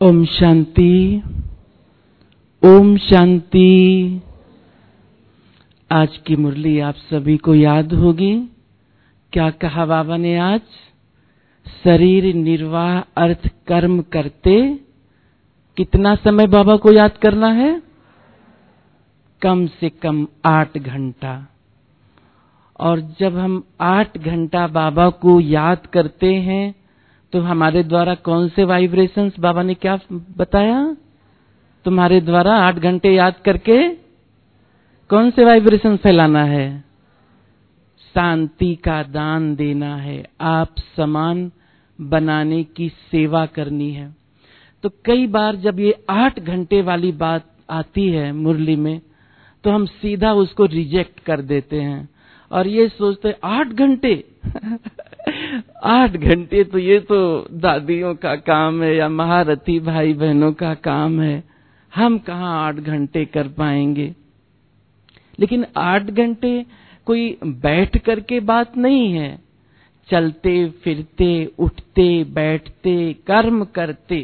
ओम शांति। ओम शांति। आज की मुरली आप सभी को याद होगी। क्या कहा बाबा ने आज? शरीर निर्वाह अर्थ कर्म करते कितना समय बाबा को याद करना है? कम से कम 8 घंटा। और जब हम 8 घंटा बाबा को याद करते हैं तो हमारे द्वारा कौन से वाइब्रेशंस, बाबा ने क्या बताया? तुम्हारे द्वारा 8 घंटे याद करके कौन से वाइब्रेशन फैलाना है? शांति का दान देना है, आप समान बनाने की सेवा करनी है। तो कई बार जब ये 8 घंटे वाली बात आती है मुरली में तो हम सीधा उसको रिजेक्ट कर देते हैं और ये सोचते 8 घंटे 8 घंटे तो ये तो दादियों का काम है या महारथी भाई बहनों का काम है, हम कहाँ 8 घंटे कर पाएंगे। लेकिन 8 घंटे कोई बैठ करके बात नहीं है, चलते फिरते उठते बैठते कर्म करते।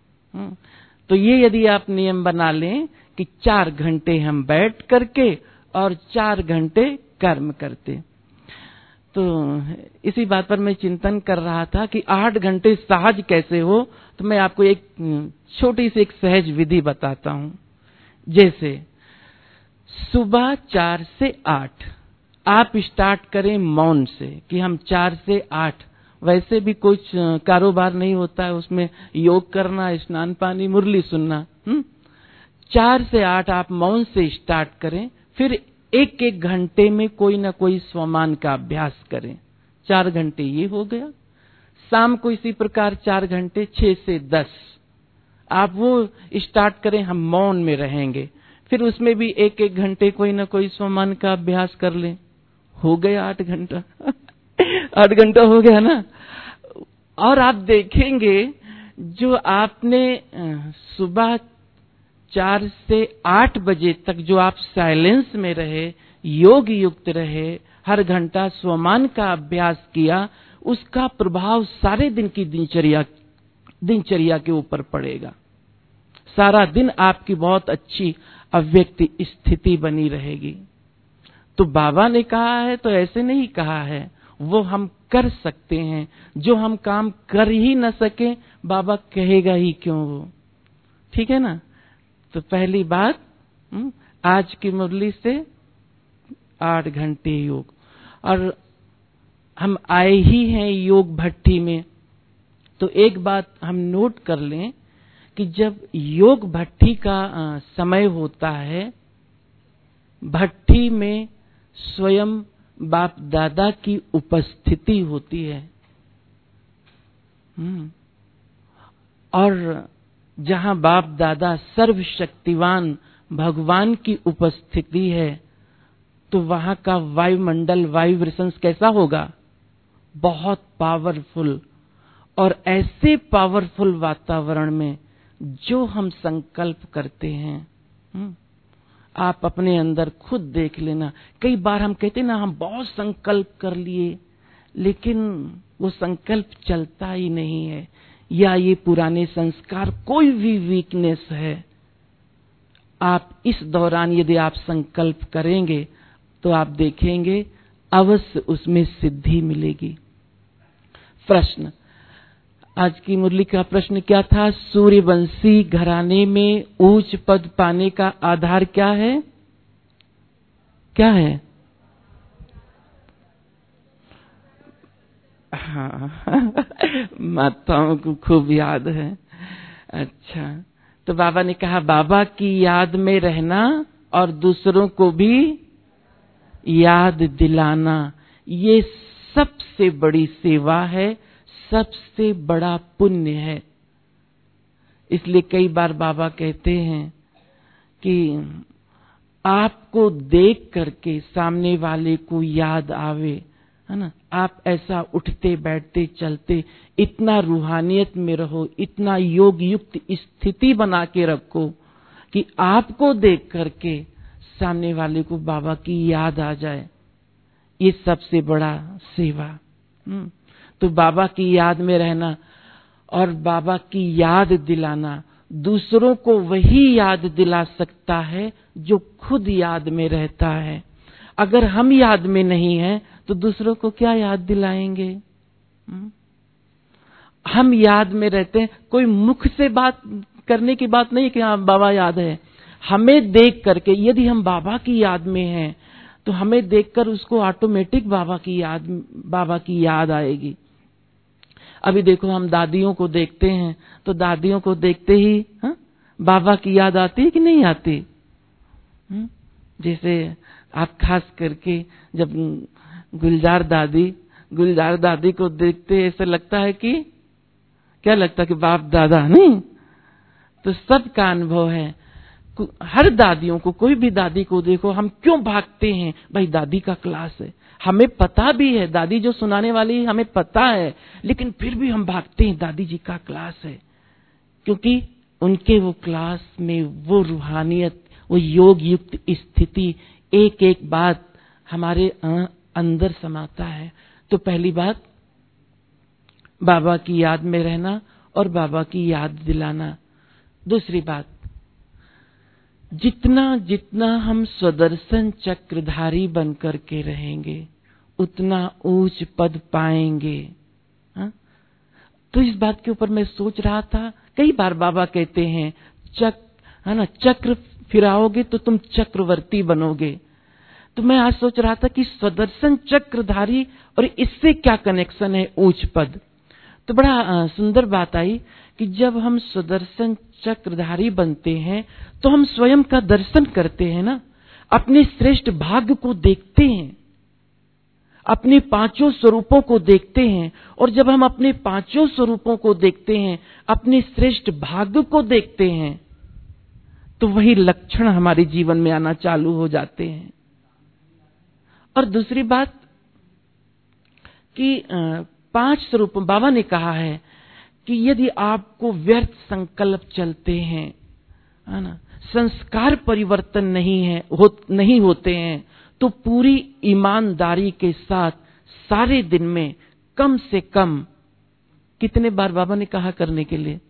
तो ये यदि आप नियम बना लें कि 4 घंटे हम बैठ करके और 4 घंटे कर्म करते। तो इसी बात पर मैं चिंतन कर रहा था कि 8 घंटे सहज कैसे हो। तो मैं आपको एक छोटी सी एक सहज विधि बताता हूं। जैसे सुबह 4 से 8 आप स्टार्ट करें मौन से कि हम 4 से 8, वैसे भी कुछ कारोबार नहीं होता है उसमें, योग करना, स्नान पानी, मुरली सुनना। 4 से 8 आप मौन से स्टार्ट करें, फिर एक एक घंटे में कोई ना कोई स्वमान का अभ्यास करें। 4 घंटे ये हो गया। शाम को इसी प्रकार 4 घंटे, 6 से 10 आप वो स्टार्ट करें, हम मौन में रहेंगे, फिर उसमें भी एक एक घंटे कोई ना कोई स्वमान का अभ्यास कर लें। हो गया 8 घंटा 8 घंटा हो गया ना। और आप देखेंगे जो आपने सुबह 4 से 8 बजे तक जो आप साइलेंस में रहे, योग युक्त रहे, हर घंटा स्वमान का अभ्यास किया, उसका प्रभाव सारे दिन की दिनचर्या के ऊपर पड़ेगा। सारा दिन आपकी बहुत अच्छी अव्यक्त स्थिति बनी रहेगी। तो बाबा ने कहा है तो ऐसे नहीं कहा है, वो हम कर सकते हैं। जो हम काम कर ही न सके बाबा कहेगा ही क्यों वो। ठीक है ना। तो पहली बात, आज की मुरली से 8 घंटे योग। और हम आए ही हैं योग भट्टी में, तो एक बात हम नोट कर लें कि जब योग भट्टी का समय होता है, भट्टी में स्वयं बाप दादा की उपस्थिति होती है। और जहां बाप दादा सर्वशक्तिवान भगवान की उपस्थिति है तो वहां का वायुमंडल, वाइब्रेशंस कैसा होगा? बहुत पावरफुल। और ऐसे पावरफुल वातावरण में जो हम संकल्प करते हैं, आप अपने अंदर खुद देख लेना। कई बार हम कहते ना हम बहुत संकल्प कर लिए, लेकिन वो संकल्प चलता ही नहीं है, या ये पुराने संस्कार, कोई भी वीकनेस है। आप इस दौरान यदि आप संकल्प करेंगे तो आप देखेंगे अवश्य उसमें सिद्धि मिलेगी। प्रश्न, आज की मुरली का प्रश्न क्या था? सूर्यवंशी घराने में ऊंच पद पाने का आधार क्या है? क्या है? हाँ माताओं को खूब याद है। अच्छा, तो बाबा ने कहा बाबा की याद में रहना और दूसरों को भी याद दिलाना, ये सबसे बड़ी सेवा है, सबसे बड़ा पुण्य है। इसलिए कई बार बाबा कहते हैं कि आपको देख करके सामने वाले को याद आवे, है ना। आप ऐसा उठते बैठते चलते इतना रूहानियत में रहो, इतना योग युक्त स्थिति बना के रखो कि आपको देख करके सामने वाले को बाबा की याद आ जाए। ये सबसे बड़ा सेवा। तो बाबा की याद में रहना और बाबा की याद दिलाना, दूसरों को वही याद दिला सकता है जो खुद याद में रहता है। अगर हम याद में नहीं हैं तो दूसरों को क्या याद दिलाएंगे? हम याद में रहते हैं। कोई मुख से बात करने की बात नहीं कि हाँ बाबा याद है। हमें देख करके, यदि हम बाबा की याद में हैं तो हमें देखकर उसको ऑटोमेटिक बाबा की याद आएगी। अभी देखो, हम दादियों को देखते हैं तो दादियों को देखते ही बाबा की याद आती है कि नहीं आती? जैसे आप खास करके जब गुलजार दादी को देखते, ऐसा लगता है कि क्या लगता है कि बाप दादा नहीं। तो सबका अनुभव है, हर दादियों को, कोई भी दादी को देखो, हम क्यों भागते हैं? भाई दादी का क्लास है, हमें पता भी है, दादी जो सुनाने वाली है हमें पता है, लेकिन फिर भी हम भागते हैं, दादी जी का क्लास है। क्योंकि उनके वो क्लास में वो रूहानियत, वो योग युक्त स्थिति, एक एक बात हमारे अंदर समाता है। तो पहली बात, बाबा की याद में रहना और बाबा की याद दिलाना। दूसरी बात, जितना जितना हम स्वदर्शन चक्रधारी बनकर के रहेंगे उतना ऊंच पद पाएंगे। तो इस बात के ऊपर मैं सोच रहा था, कई बार बाबा कहते हैं चक्र फिराओगे तो तुम चक्रवर्ती बनोगे। तो मैं आज सोच रहा था कि स्वदर्शन चक्रधारी और इससे क्या कनेक्शन है ऊंच पद। तो बड़ा सुंदर बात आई कि जब हम स्वदर्शन चक्रधारी बनते हैं तो हम स्वयं का दर्शन करते हैं ना, अपने श्रेष्ठ भाग्य को देखते हैं, अपने पांचों स्वरूपों को देखते हैं। और जब हम अपने पांचों स्वरूपों को देखते हैं, अपने श्रेष्ठ भाग्य को देखते हैं, तो वही लक्षण हमारे जीवन में आना चालू हो जाते हैं। और दूसरी बात कि 5 स्वरूप बाबा ने कहा है कि यदि आपको व्यर्थ संकल्प चलते हैं, है ना, संस्कार परिवर्तन नहीं होते हैं, तो पूरी ईमानदारी के साथ सारे दिन में कम से कम कितने बार बाबा ने कहा करने के लिए?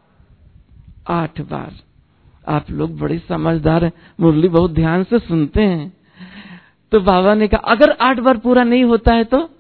8 बार। आप लोग बड़े समझदार हैं, मुरली बहुत ध्यान से सुनते हैं। तो बाबा ने कहा अगर 8 बार पूरा नहीं होता है तो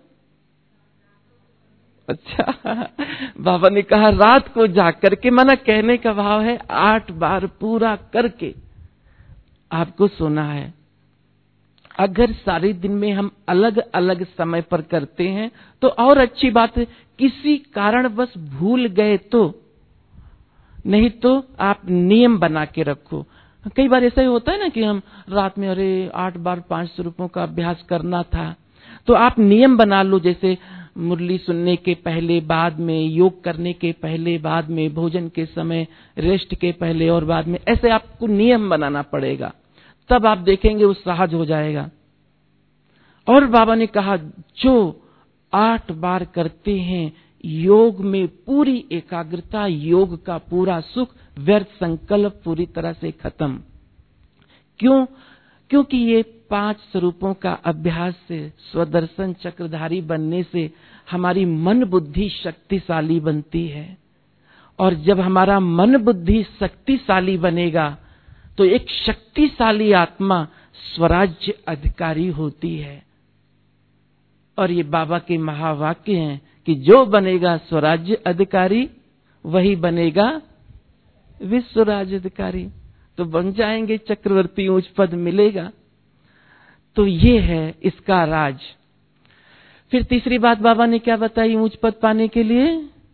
अच्छा, बाबा ने कहा रात को जाग करके, माना कहने का भाव है 8 बार पूरा करके आपको सोना है। अगर सारे दिन में हम अलग अलग समय पर करते हैं तो और अच्छी बात है, किसी कारणवश भूल गए तो, नहीं तो आप नियम बना के रखो। कई बार ऐसा ही होता है ना कि हम रात में 8 बार 5 स्वरूपों का अभ्यास करना था, तो आप नियम बना लो, जैसे मुरली सुनने के पहले बाद में, योग करने के पहले बाद में, भोजन के समय, रेस्ट के पहले और बाद में, ऐसे आपको नियम बनाना पड़ेगा, तब आप देखेंगे वो सहज हो जाएगा। और बाबा ने कहा जो 8 बार करते हैं योग में पूरी एकाग्रता, योग का पूरा सुख, व्यर्थ संकल्प पूरी तरह से खत्म। क्यों? क्योंकि ये 5 स्वरूपों का अभ्यास से, स्वदर्शन चक्रधारी बनने से हमारी मन बुद्धि शक्तिशाली बनती है। और जब हमारा मन बुद्धि शक्तिशाली बनेगा तो एक शक्तिशाली आत्मा स्वराज्य अधिकारी होती है। और ये बाबा के महावाक्य हैं कि जो बनेगा स्वराज्य अधिकारी वही बनेगा विश्व राज्य अधिकारी। तो बन जाएंगे चक्रवर्ती, उच्च पद मिलेगा। तो ये है इसका राज। फिर तीसरी बात बाबा ने क्या बताई उच्च पद पाने के लिए?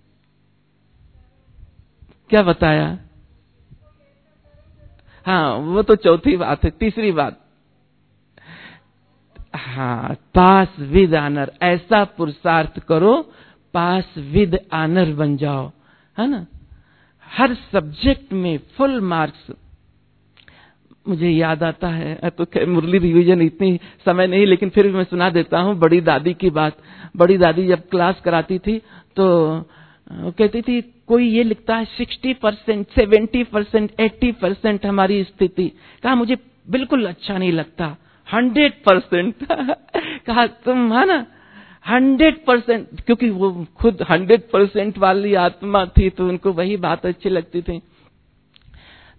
क्या बताया? हाँ, वो तो चौथी बात है। तीसरी बात, हाँ, पास विद आनर, ऐसा पुरुषार्थ करो पास विद आनर बन जाओ, है ना। हर सब्जेक्ट में फुल मार्क्स। मुझे याद आता है, तो मुरली रिवीजन इतनी समय नहीं, लेकिन फिर भी मैं सुना देता हूँ बड़ी दादी की बात। बड़ी दादी जब क्लास कराती थी तो कहती थी कोई ये लिखता है 60%, 70%, 80% हमारी स्थिति। कहा मुझे बिल्कुल अच्छा नहीं लगता, 100%। कहा तुम, है ना, 100%, क्योंकि वो खुद 100% वाली आत्मा थी तो उनको वही बात अच्छी लगती थी।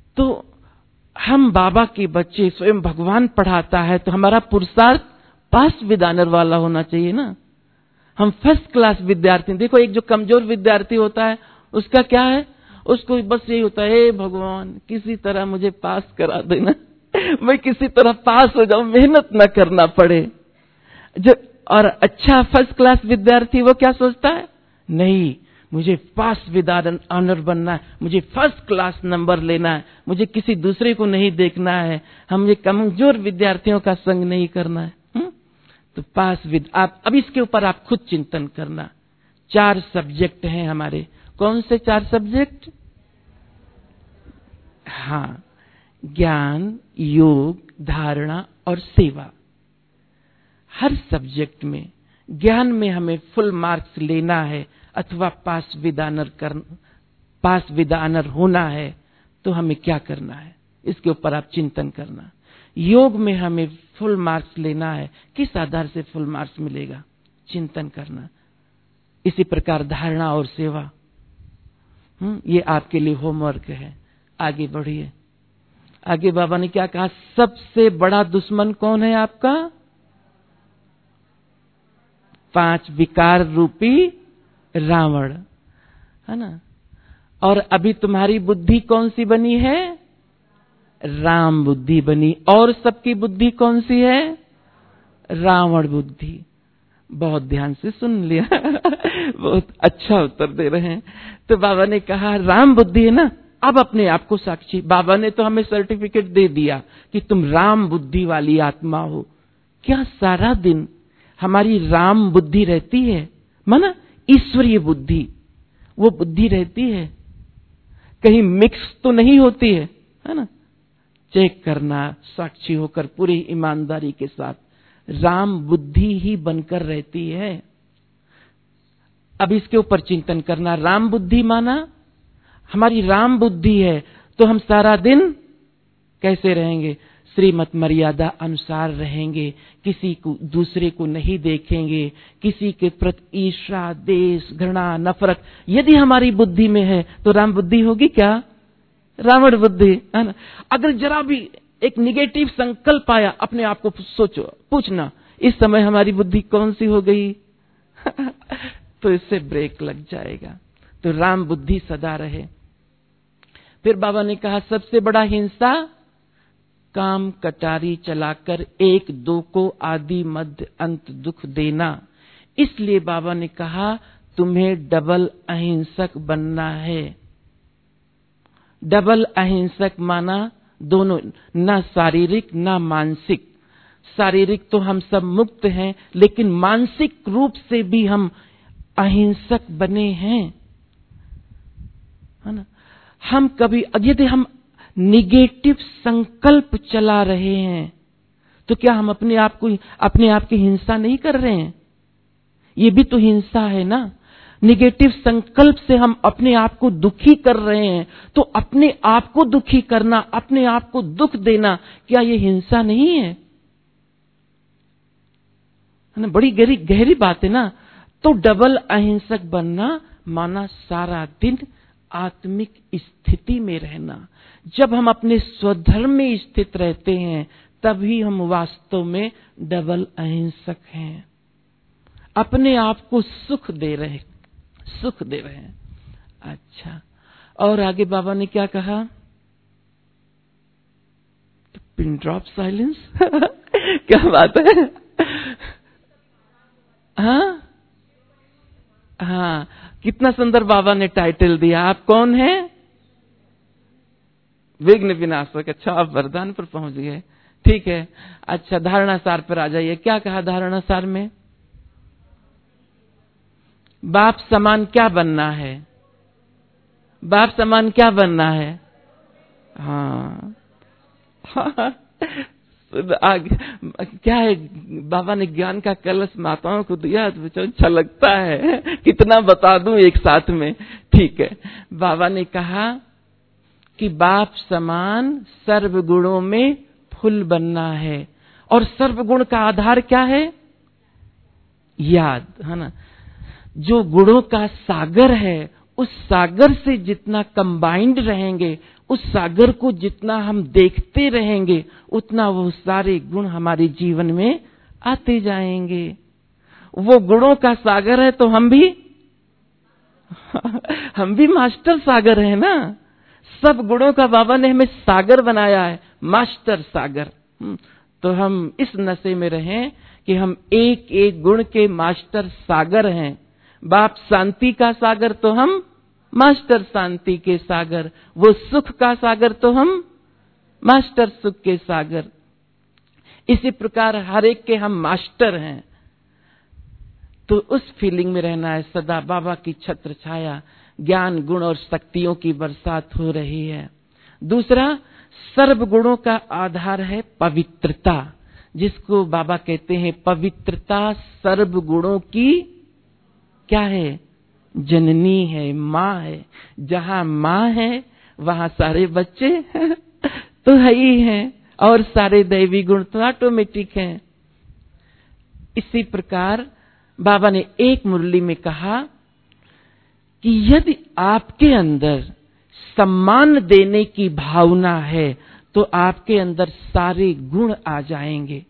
तो हम बाबा के बच्चे, स्वयं भगवान पढ़ाता है, तो हमारा पुरुषार्थ पास विद ऑनर वाला होना चाहिए ना। हम फर्स्ट क्लास विद्यार्थी। देखो, एक जो कमजोर विद्यार्थी होता है उसका क्या है, उसको बस यही होता है, हे भगवान किसी तरह मुझे पास करा देना, मैं किसी तरह पास हो जाऊं, मेहनत ना करना पड़े। जो और अच्छा फर्स्ट क्लास विद्यार्थी वो क्या सोचता है, नहीं मुझे पास विद ऑनर बनना है, मुझे फर्स्ट क्लास नंबर लेना है, मुझे किसी दूसरे को नहीं देखना है, हम ये कमजोर विद्यार्थियों का संग नहीं करना है। तो पास विद, आप अब इसके ऊपर आप खुद चिंतन करना। 4 सब्जेक्ट हैं हमारे। कौन से 4 सब्जेक्ट? हाँ, ज्ञान, योग, धारणा और सेवा। हर सब्जेक्ट में, ज्ञान में हमें फुल मार्क्स लेना है अथवा पास विद ऑनर होना है, तो हमें क्या करना है, इसके ऊपर आप चिंतन करना। योग में हमें फुल मार्क्स लेना है, किस आधार से फुल मार्क्स मिलेगा, चिंतन करना। इसी प्रकार धारणा और सेवा, ये आपके लिए होमवर्क है। आगे बढ़िए। आगे बाबा ने क्या कहा, सबसे बड़ा दुश्मन कौन है आपका? 5 विकार रूपी रावण, है ना। और अभी तुम्हारी बुद्धि कौन सी बनी है? राम बुद्धि बनी। और सबकी बुद्धि कौन सी है? रावण बुद्धि। बहुत ध्यान से सुन लिया बहुत अच्छा उत्तर दे रहे हैं। तो बाबा ने कहा राम बुद्धि है ना, अब अपने आप को साक्षी। बाबा ने तो हमें सर्टिफिकेट दे दिया कि तुम राम बुद्धि वाली आत्मा हो। क्या सारा दिन हमारी राम बुद्धि रहती है, माना ईश्वरीय बुद्धि, वो बुद्धि रहती है, कहीं मिक्स तो नहीं होती है ना। चेक करना, साक्षी होकर पूरी ईमानदारी के साथ राम बुद्धि ही बनकर रहती है। अब इसके ऊपर चिंतन करना। राम बुद्धि माना हमारी राम बुद्धि है, तो हम सारा दिन कैसे रहेंगे? श्रीमत मर्यादा अनुसार रहेंगे, किसी को दूसरे को नहीं देखेंगे, किसी के प्रति ईर्ष्या, देश, घृणा, नफरत यदि हमारी बुद्धि में है तो राम बुद्धि होगी क्या? रावण बुद्धि, है ना। अगर जरा भी एक निगेटिव संकल्प आया, अपने आप को सोचो, पूछना इस समय हमारी बुद्धि कौन सी हो गई तो इससे ब्रेक लग जाएगा। तो राम बुद्धि सदा रहे। फिर बाबा ने कहा सबसे बड़ा हिंसा काम कटारी चलाकर एक दो को आदि मध्य अंत दुख देना। इसलिए बाबा ने कहा तुम्हें डबल अहिंसक बनना है। डबल अहिंसक माना दोनों, ना शारीरिक ना मानसिक। शारीरिक तो हम सब मुक्त हैं, लेकिन मानसिक रूप से भी हम अहिंसक बने हैं, है ना। हम कभी यदि हम निगेटिव संकल्प चला रहे हैं तो क्या हम अपने आप की हिंसा नहीं कर रहे हैं? ये भी तो हिंसा है ना। निगेटिव संकल्प से हम अपने आप को दुखी कर रहे हैं, तो अपने आप को दुखी करना, अपने आप को दुख देना, क्या ये हिंसा नहीं है? ना, बड़ी गहरी बात है ना। तो डबल अहिंसक बनना माना सारा दिन आत्मिक स्थिति में रहना। जब हम अपने स्वधर्म में स्थित रहते हैं तभी हम वास्तव में डबल अहिंसक हैं, अपने आप को सुख दे रहे हैं। अच्छा, और आगे बाबा ने क्या कहा? पिन ड्रॉप साइलेंस क्या बात है? हाँ, कितना सुंदर बाबा ने टाइटल दिया। आप कौन हैं? विघ्न विनाशक। अच्छा, आप वरदान पर पहुंच गए, ठीक है। अच्छा, धारणा सार पर आ जाइए। क्या कहा धारणा सार में? बाप समान क्या बनना है? बाप समान क्या बनना है? हाँ आगे क्या है? बाबा ने ज्ञान का कलश माताओं को दिया, तो अच्छा लगता है, कितना बता दूं एक साथ में, ठीक है। बाबा ने कहा कि बाप समान सर्वगुणों में फुल बनना है। और सर्वगुण का आधार क्या है? याद, है ना। जो गुणों का सागर है उस सागर से जितना कंबाइंड रहेंगे, उस सागर को जितना हम देखते रहेंगे, उतना वो सारे गुण हमारे जीवन में आते जाएंगे। वो गुणों का सागर है तो हम भी मास्टर सागर है ना। सब गुणों का बाबा ने हमें सागर बनाया है, मास्टर सागर। तो हम इस नशे में रहें कि हम एक एक गुण के मास्टर सागर हैं। बाप शांति का सागर तो हम मास्टर शांति के सागर, वो सुख का सागर तो हम मास्टर सुख के सागर। इसी प्रकार हर एक के हम मास्टर हैं। तो उस फीलिंग में रहना है सदा। बाबा की छत्र छाया, ज्ञान गुण और शक्तियों की बरसात हो रही है। दूसरा, सर्व गुणों का आधार है पवित्रता, जिसको बाबा कहते हैं पवित्रता सर्व गुणों की क्या है? जननी है, माँ है। जहां माँ है वहां सारे बच्चे तो है ही हैं, और सारे दैवी गुण तो ऑटोमेटिक हैं। इसी प्रकार बाबा ने एक मुरली में कहा कि यदि आपके अंदर सम्मान देने की भावना है तो आपके अंदर सारे गुण आ जाएंगे।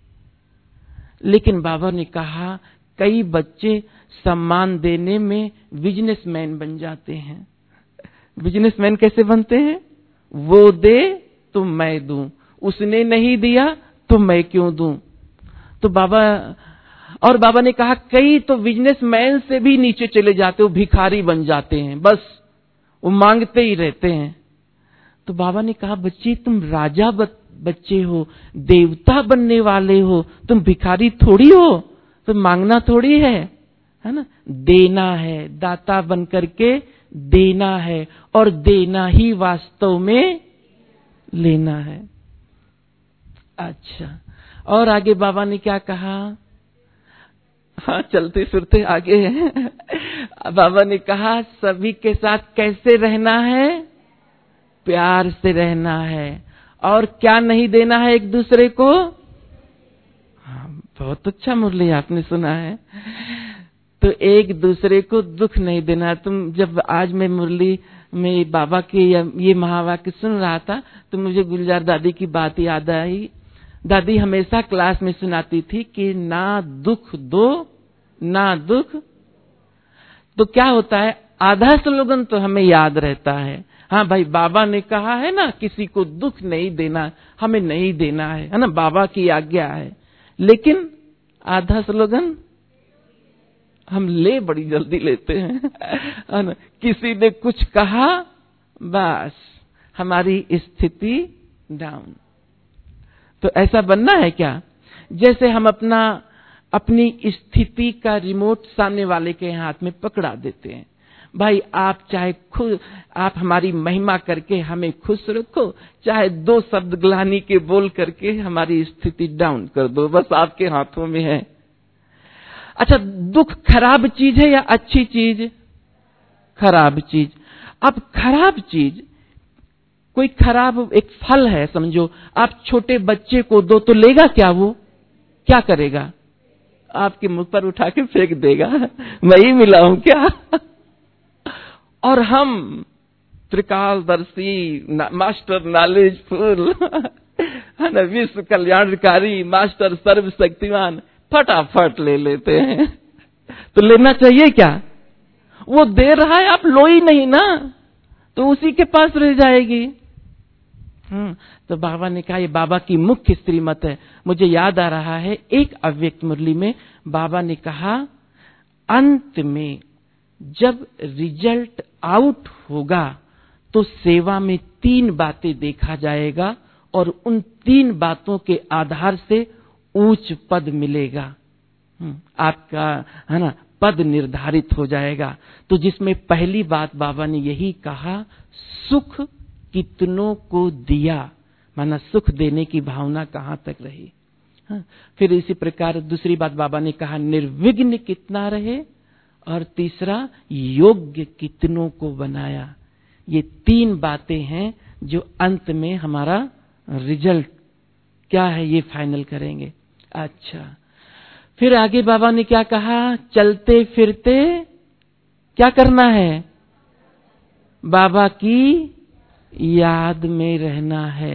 लेकिन बाबा ने कहा कई बच्चे सम्मान देने में बिजनेसमैन बन जाते हैं। बिजनेसमैन कैसे बनते हैं? वो दे तो मैं दूं, उसने नहीं दिया तो मैं क्यों दूं। तो बाबा ने कहा कई तो बिजनेसमैन से भी नीचे चले जाते, वो भिखारी बन जाते हैं, बस वो मांगते ही रहते हैं। तो बाबा ने कहा बच्चे तुम राजा बच्चे हो, देवता बनने वाले हो, तुम भिखारी थोड़ी हो, तो मांगना थोड़ी है ना। देना है, दाता बन करके देना है, और देना ही वास्तव में लेना है। अच्छा, और आगे बाबा ने क्या कहा? हाँ, चलते फिरते आगे बाबा ने कहा सभी के साथ कैसे रहना है? प्यार से रहना है, और क्या नहीं देना है एक दूसरे को। हाँ, बहुत अच्छा मुरली आपने सुना है। तो एक दूसरे को दुख नहीं देना। तुम जब आज मैं मुरली में बाबा के ये महावाक्य सुन रहा था तो मुझे गुलजार दादी की बात याद आई। दादी हमेशा क्लास में सुनाती थी कि ना दुख दो ना दुख। तो क्या होता है, आधा स्लोगन तो हमें याद रहता है, हाँ भाई बाबा ने कहा है ना किसी को दुख नहीं देना, हमें नहीं देना है ना, बाबा की आज्ञा है। लेकिन आधा स्लोगन हम ले बड़ी जल्दी लेते हैं है ना। किसी ने कुछ कहा, बस हमारी स्थिति डाउन। तो ऐसा बनना है क्या? जैसे हम अपनी स्थिति का रिमोट सामने वाले के हाथ में पकड़ा देते हैं। भाई आप चाहे खुद आप हमारी महिमा करके हमें खुश रखो, चाहे दो शब्द ग्लानि के बोल करके हमारी स्थिति डाउन कर दो, बस आपके हाथों में है। अच्छा, दुख खराब चीज है या अच्छी चीज? खराब चीज। अब खराब चीज, कोई खराब एक फल है समझो, आप छोटे बच्चे को दो तो लेगा क्या? वो क्या करेगा? आपके मुंह पर उठा के फेंक देगा, मैं ही मिला हूं क्या? और हम त्रिकालदर्शी, मास्टर नॉलेजफुल है ना, विश्व कल्याणकारी, मास्टर सर्वशक्तिमान, फटाफट ले लेते हैं। तो लेना चाहिए क्या? वो दे रहा है, आप लो ही नहीं ना, तो उसी के पास रह जाएगी। तो बाबा ने कहा ये बाबा की मुख्य श्रीमत है। मुझे याद आ रहा है एक अव्यक्त मुरली में बाबा ने कहा अंत में जब रिजल्ट आउट होगा तो सेवा में 3 बातें देखा जाएगा, और उन 3 बातों के आधार से ऊंच पद मिलेगा। आपका है ना पद निर्धारित हो जाएगा। तो जिसमें पहली बात बाबा ने यही कहा, सुख कितनों को दिया, माना सुख देने की भावना कहां तक रही। फिर इसी प्रकार दूसरी बात बाबा ने कहा निर्विघ्न कितना रहे, और तीसरा योग्य कितनों को बनाया। ये 3 बातें हैं जो अंत में हमारा रिजल्ट क्या है ये फाइनल करेंगे। अच्छा, फिर आगे बाबा ने क्या कहा, चलते फिरते क्या करना है? बाबा की याद में रहना है।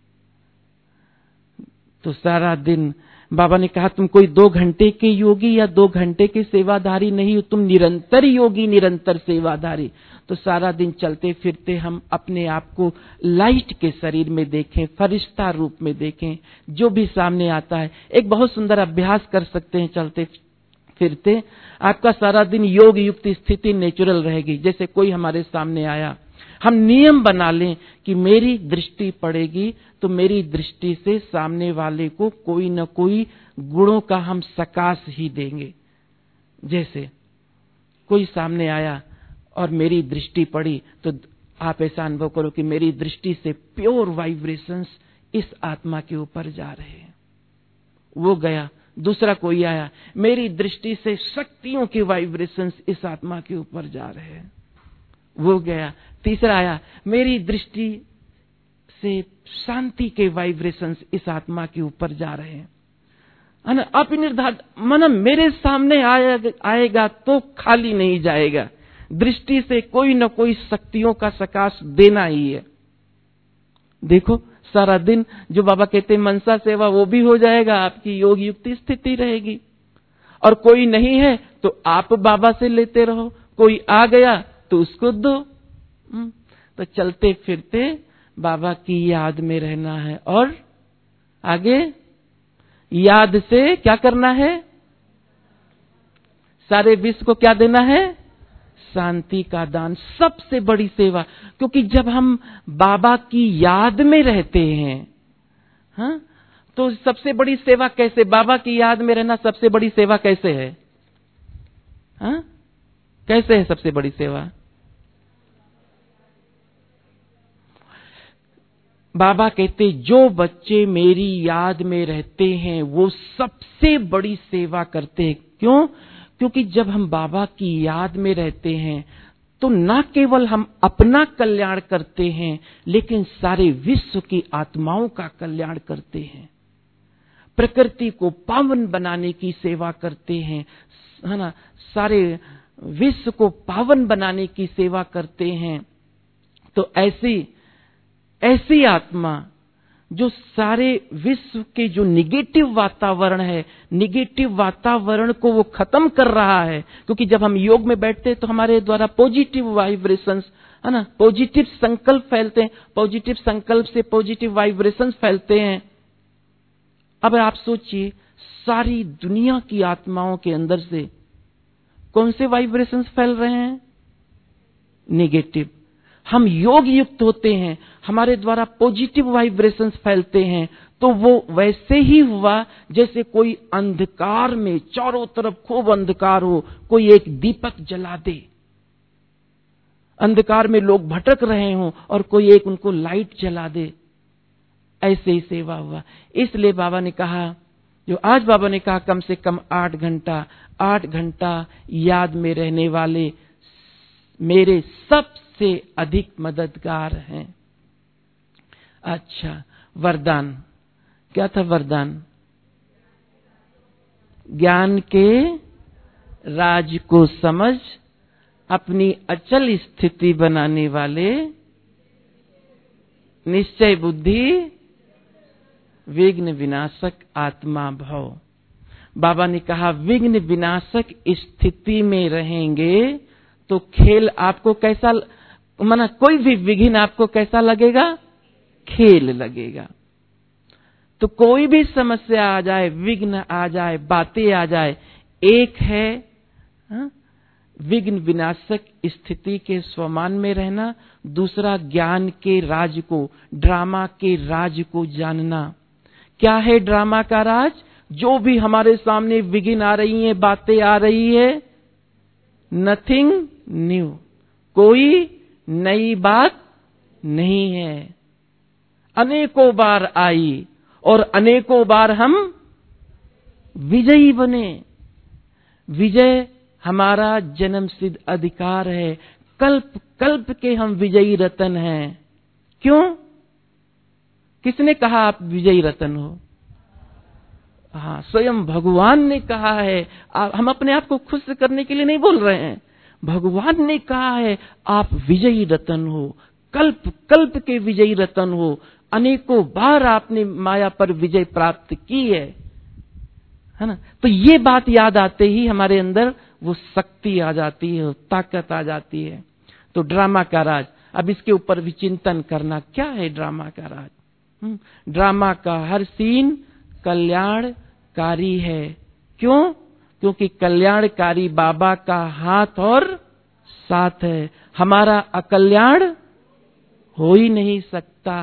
तो सारा दिन बाबा ने कहा तुम कोई 2 घंटे के योगी या 2 घंटे के सेवाधारी नहीं हो, तुम निरंतर योगी, निरंतर सेवाधारी। तो सारा दिन चलते फिरते हम अपने आप को लाइट के शरीर में देखें, फरिश्ता रूप में देखें। जो भी सामने आता है, एक बहुत सुंदर अभ्यास कर सकते हैं चलते फिरते। आपका सारा दिन योग युक्त स्थिति नेचुरल रहेगी। जैसे कोई हमारे सामने आया, हम नियम बना लें कि मेरी दृष्टि पड़ेगी तो मेरी दृष्टि से सामने वाले को कोई न कोई गुणों का हम सकाश ही देंगे। जैसे कोई सामने आया और मेरी दृष्टि पड़ी तो आप ऐसा अनुभव करो कि मेरी दृष्टि से प्योर वाइब्रेशंस इस आत्मा के ऊपर जा रहे हैं। वो गया, दूसरा कोई आया, मेरी दृष्टि से शक्तियों के वाइब्रेशंस इस आत्मा के ऊपर जा रहे हैं। वो गया, तीसरा आया, मेरी दृष्टि से शांति के वाइब्रेशंस इस आत्मा के ऊपर जा रहे हैं। अपनिर्धारित मन मेरे सामने आएगा तो खाली नहीं जाएगा, दृष्टि से कोई न कोई शक्तियों का सकाश देना ही है। देखो सारा दिन जो बाबा कहते हैं मनसा सेवा, वो भी हो जाएगा, आपकी योग युक्त स्थिति रहेगी। और कोई नहीं है तो आप बाबा से लेते रहो, कोई आ गया तो उसको दो। तो चलते फिरते बाबा की याद में रहना है। और आगे याद से क्या करना है? सारे विश्व को क्या देना है? शांति का दान, सबसे बड़ी सेवा। क्योंकि जब हम बाबा की याद में रहते हैं, हाँ, तो सबसे बड़ी सेवा कैसे? बाबा की याद में रहना सबसे बड़ी सेवा कैसे है? हाँ, कैसे है सबसे बड़ी सेवा? बाबा कहते जो बच्चे मेरी याद में रहते हैं वो सबसे बड़ी सेवा करते हैं। क्यों? क्योंकि जब हम बाबा की याद में रहते हैं तो न केवल हम अपना कल्याण करते हैं, लेकिन सारे विश्व की आत्माओं का कल्याण करते हैं, प्रकृति को पावन बनाने की सेवा करते हैं, है ना, सारे विश्व को पावन बनाने की सेवा करते हैं। तो ऐसी आत्मा जो सारे विश्व के जो निगेटिव वातावरण है, निगेटिव वातावरण को वो खत्म कर रहा है। क्योंकि जब हम योग में बैठते हैं तो हमारे द्वारा पॉजिटिव वाइब्रेशंस, है ना, पॉजिटिव संकल्प फैलते हैं, पॉजिटिव संकल्प से पॉजिटिव वाइब्रेशंस फैलते हैं। अब आप सोचिए सारी दुनिया की आत्माओं के अंदर से कौन से वाइब्रेशंस फैल रहे हैं? नेगेटिव। हम योग युक्त होते हैं, हमारे द्वारा पॉजिटिव वाइब्रेशंस फैलते हैं, तो वो वैसे ही हुआ जैसे कोई अंधकार में, चारों तरफ खूब अंधकार हो, कोई एक दीपक जला दे, अंधकार में लोग भटक रहे हों और कोई एक उनको लाइट जला दे। ऐसे ही सेवा हुआ। इसलिए बाबा ने कहा, जो आज बाबा ने कहा कम से कम 8 घंटा याद में रहने वाले मेरे सबसे अधिक मददगार हैं। अच्छा, वरदान क्या था? वरदान ज्ञान के राज को समझ अपनी अचल स्थिति बनाने वाले, निश्चय बुद्धि, विघ्न विनाशक आत्मा भव। बाबा ने कहा विघ्न विनाशक स्थिति में रहेंगे तो खेल आपको कैसा, माना कोई भी विघ्न आपको कैसा लगेगा? खेल लगेगा। तो कोई भी समस्या आ जाए, विघ्न आ जाए, बातें आ जाए, एक है विघ्न विनाशक स्थिति के स्वमान में रहना, दूसरा ज्ञान के राज को, ड्रामा के राज को जानना। क्या है ड्रामा का राज? जो भी हमारे सामने विघ्न आ रही है, बातें आ रही है, नथिंग न्यू, कोई नई बात नहीं है, अनेकों बार आई और अनेकों बार हम विजयी बने। विजय हमारा जन्म सिद्ध अधिकार है, कल्प कल्प के हम विजयी रतन हैं। क्यों? किसने कहा आप विजयी रतन हो? हाँ, स्वयं भगवान ने कहा है। हम अपने आप को खुश करने के लिए नहीं बोल रहे हैं, भगवान ने कहा है आप विजयी रतन हो, कल्प कल्प के विजयी रतन हो, अनेकों बार आपने माया पर विजय प्राप्त की है ना। तो ये बात याद आते ही हमारे अंदर वो शक्ति आ जाती है, ताकत आ जाती है। तो ड्रामा का राज, अब इसके ऊपर भी चिंतन करना, क्या है ड्रामा का राज? ड्रामा का हर सीन कल्याणकारी है। क्यों? क्योंकि कल्याणकारी बाबा का हाथ और साथ है, हमारा अकल्याण हो ही नहीं सकता।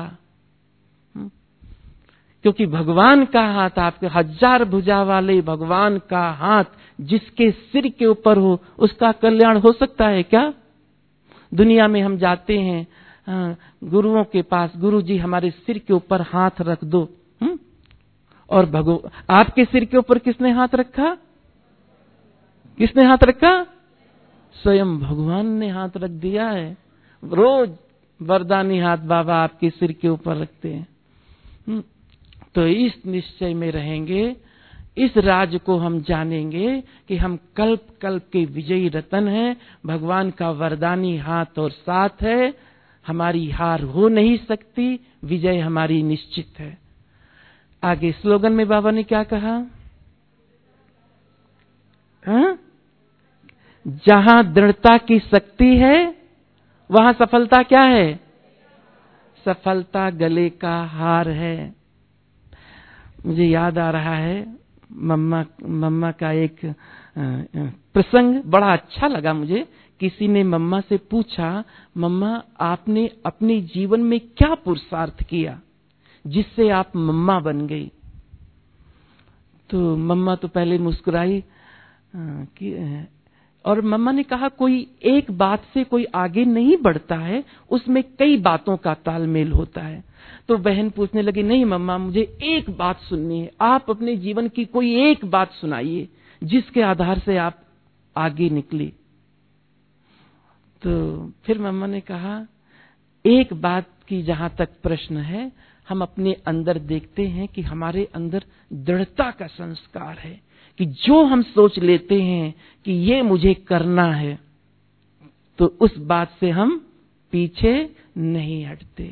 क्योंकि भगवान का हाथ, आपके 1000 भुजा वाले भगवान का हाथ जिसके सिर के ऊपर हो, उसका कल्याण हो सकता है क्या? दुनिया में हम जाते हैं गुरुओं के पास, गुरु जी हमारे सिर के ऊपर हाथ रख दो, और आपके सिर के ऊपर किसने हाथ रखा? किसने हाथ रखा? स्वयं भगवान ने हाथ रख दिया है। रोज वरदानी हाथ बाबा आपके सिर के ऊपर रखते हैं। तो इस निश्चय में रहेंगे, इस राज को हम जानेंगे कि हम कल्प कल्प के विजयी रतन हैं, भगवान का वरदानी हाथ और साथ है, हमारी हार हो नहीं सकती, विजय हमारी निश्चित है। आगे स्लोगन में बाबा ने क्या कहा? जहां दृढ़ता की शक्ति है वहां सफलता क्या है? सफलता गले का हार है। मुझे याद आ रहा है मम्मा का एक प्रसंग, बड़ा अच्छा लगा मुझे। किसी ने मम्मा से पूछा, मम्मा आपने अपने जीवन में क्या पुरुषार्थ किया जिससे आप मम्मा बन गई? तो मम्मा तो पहले मुस्कुराई और मम्मा ने कहा, कोई एक बात से कोई आगे नहीं बढ़ता है, उसमें कई बातों का तालमेल होता है। तो बहन पूछने लगी, नहीं मम्मा मुझे एक बात सुननी है, आप अपने जीवन की कोई एक बात सुनाइए जिसके आधार से आप आगे निकली। तो फिर मम्मा ने कहा, एक बात की जहां तक प्रश्न है, हम अपने अंदर देखते हैं कि हमारे अंदर दृढ़ता का संस्कार है, कि जो हम सोच लेते हैं कि ये मुझे करना है, तो उस बात से हम पीछे नहीं हटते।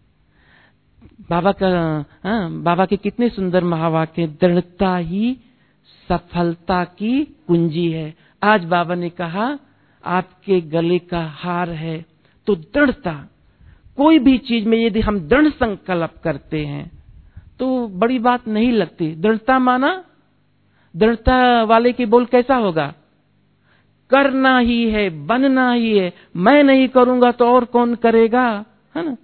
बाबा के कितने सुंदर महावाक्य, दृढ़ता ही सफलता की कुंजी है। आज बाबा ने कहा आपके गले का हार है, तो दृढ़ता, कोई भी चीज में यदि हम दृढ़ संकल्प करते हैं तो बड़ी बात नहीं लगती। दृढ़ता माना, दृढ़ता वाले की बोल कैसा होगा? करना ही है, बनना ही है, मैं नहीं करूंगा तो और कौन करेगा, है ना।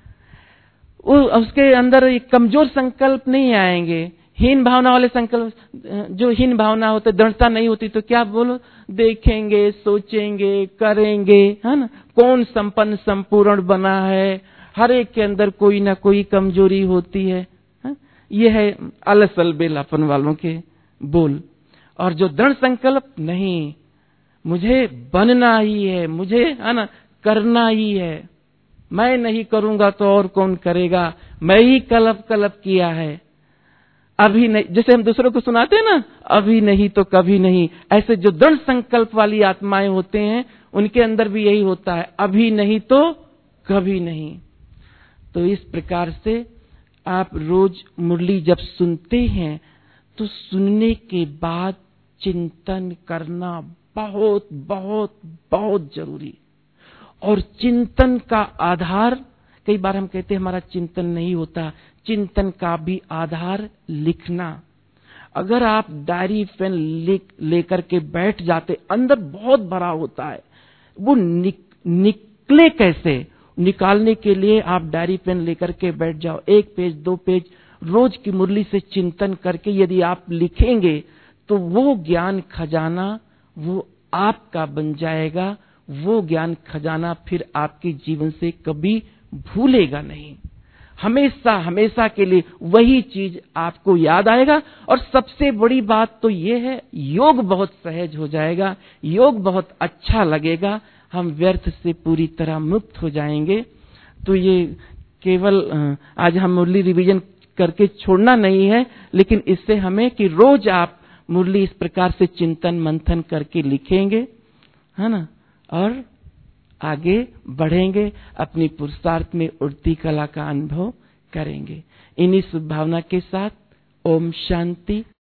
उसके अंदर एक कमजोर संकल्प नहीं आएंगे, हीन भावना वाले संकल्प, जो हीन भावना होते, दृढ़ता नहीं होती तो क्या बोलो, देखेंगे, सोचेंगे, करेंगे, है ना। कौन संपन्न संपूर्ण बना है, हर एक के अंदर कोई ना कोई कमजोरी होती है। ये है अलस अलबेलापन वालों के बोल। और जो दृढ़ संकल्प, नहीं मुझे बनना ही है, मुझे है ना करना ही है, मैं नहीं करूंगा तो और कौन करेगा, मैं ही कल्प किया है, अभी नहीं, जैसे हम दूसरों को सुनाते हैं ना, अभी नहीं तो कभी नहीं, ऐसे जो दृढ़ संकल्प वाली आत्माएं होते हैं उनके अंदर भी यही होता है, अभी नहीं तो कभी नहीं। तो इस प्रकार से आप रोज मुरली जब सुनते हैं तो सुनने के बाद चिंतन करना बहुत बहुत बहुत जरूरी। और चिंतन का आधार, कई बार हम कहते हैं हमारा चिंतन नहीं होता, चिंतन का भी आधार लिखना। अगर आप डायरी पेन लेकर के बैठ जाते, अंदर बहुत भरा होता है, वो निकले कैसे, निकालने के लिए आप डायरी पेन लेकर के बैठ जाओ, 1 पेज 2 पेज रोज की मुरली से चिंतन करके यदि आप लिखेंगे तो वो ज्ञान खजाना वो आपका बन जाएगा। वो ज्ञान खजाना फिर आपके जीवन से कभी भूलेगा नहीं, हमेशा हमेशा के लिए वही चीज आपको याद आएगा। और सबसे बड़ी बात तो ये है, योग बहुत सहज हो जाएगा, योग बहुत अच्छा लगेगा, हम व्यर्थ से पूरी तरह मुक्त हो जाएंगे। तो ये केवल आज हम मुरली रिवीजन करके छोड़ना नहीं है, लेकिन इससे हमें कि रोज आप मुरली इस प्रकार से चिंतन मंथन करके लिखेंगे, है ना, और आगे बढ़ेंगे, अपनी पुरुषार्थ में उड़ती कला का अनुभव करेंगे। इन्हीं शुभ भावना के साथ ओम शांति।